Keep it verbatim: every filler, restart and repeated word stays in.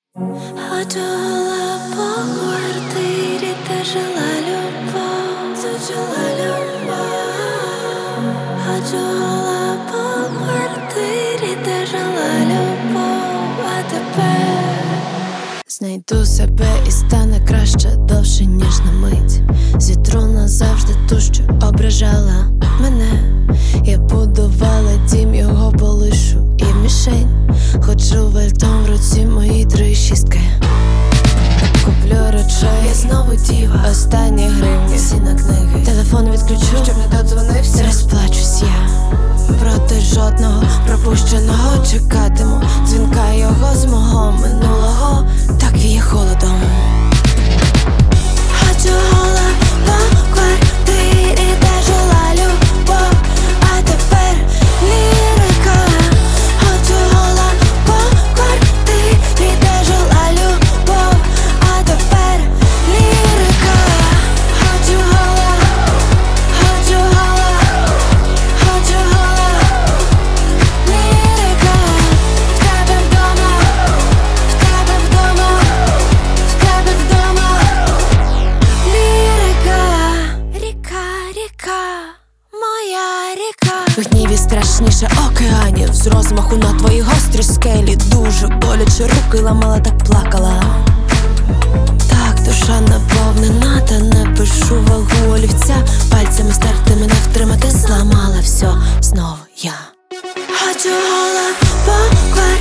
Ходила по квартире, ты жила любовь, зачала любовь. Ходила по квартире, ти жила любов, а тепер знайду себе і стане краще довше, ніж на мить. Зітру назавжди ту, що ображала мене. Я будувала дім, його полишу і мішень. Ходжу вальтом в руці, мої три шістки. Куплю речей, я знову діва. Останні гривні, всі на книги. Телефон відключу, щоб не додзвонився. Розплачусь я проти жодного пропущеного. Чекатиму дзвінка його з мого минулого. Так віє холодом. Ходжу гола по квартирі, де жила любов, а тепер лірика. Ходжу гола по квартирі, де жила любов, а тепер лірика. Ходжу гола, ходжу гола, ходжу гола, лірика. В тебе вдома, в тебе вдома, в тебе вдома. Лірика, ріка, ріка, моя ріка. В гніві страшніше океанів, з розмаху на твої гострі скелі. Дуже боляче руки ламала, так плакала. Так душа наповнена, та не пишу вагу олівця. Пальцями стерти мене втримати, зламала все знову я. Ходжу гола по квартирі.